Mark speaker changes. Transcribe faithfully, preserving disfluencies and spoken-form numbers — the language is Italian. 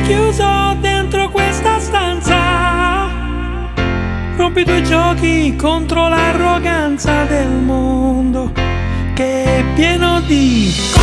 Speaker 1: chiuso dentro questa stanza, rompi i tuoi giochi contro l'arroganza del mondo che è pieno di